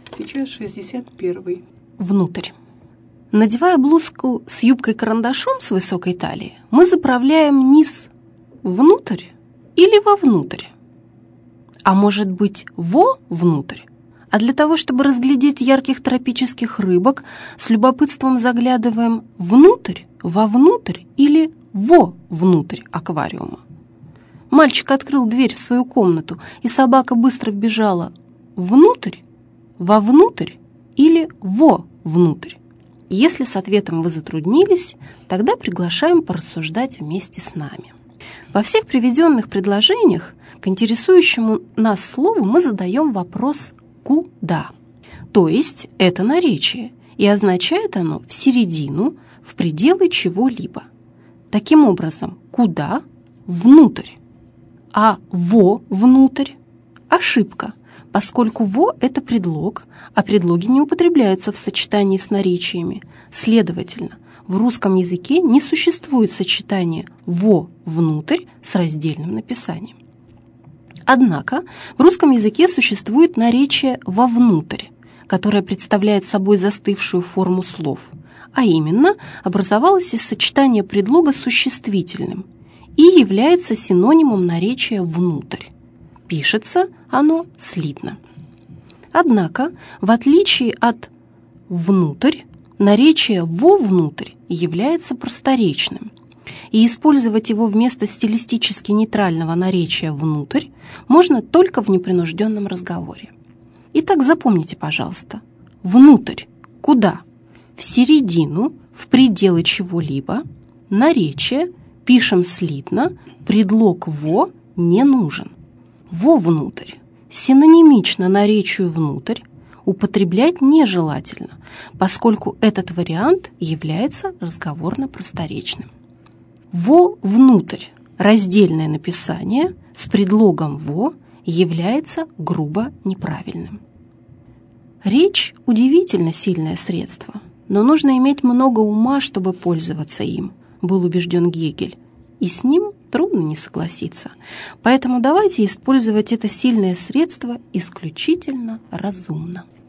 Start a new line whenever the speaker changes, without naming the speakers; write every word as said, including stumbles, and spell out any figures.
Сейчас шестьдесят первый.
Внутрь. Надевая блузку с юбкой-карандашом с высокой талией, мы заправляем низ внутрь или вовнутрь? А может быть, во-внутрь? А для того, чтобы разглядеть ярких тропических рыбок, с любопытством заглядываем внутрь, вовнутрь или во-внутрь аквариума. Мальчик открыл дверь в свою комнату, и собака быстро вбежала внутрь, вовнутрь или во-внутрь. Если с ответом вы затруднились, тогда приглашаем порассуждать вместе с нами. Во всех приведенных предложениях к интересующему нас слову мы задаем вопрос «куда?». То есть это наречие, и означает оно в середину, в пределы чего-либо. Таким образом, куда – внутрь, а во – внутрь – ошибка, поскольку во – это предлог, а предлоги не употребляются в сочетании с наречиями. Следовательно, в русском языке не существует сочетания во – внутрь с раздельным написанием. Однако в русском языке существует наречие «вовнутрь», которое представляет собой застывшую форму слов, а именно образовалось из сочетания предлога с существительным и является синонимом наречия «внутрь». Пишется оно слитно. Однако, в отличие от «внутрь», наречие «вовнутрь» является просторечным, и использовать его вместо стилистически нейтрального наречия «внутрь» можно только в непринужденном разговоре. Итак, запомните, пожалуйста, внутрь – куда? В середину, в пределы чего-либо, наречие, пишем слитно, предлог «во» не нужен. Вовнутрь, синонимично наречию «внутрь», употреблять нежелательно, поскольку этот вариант является разговорно-просторечным. Во-внутрь, раздельное написание с предлогом «во» является грубо неправильным. Речь – удивительно сильное средство, но нужно иметь много ума, чтобы пользоваться им, был убежден Гегель, и с ним трудно не согласиться. Поэтому давайте использовать это сильное средство исключительно разумно.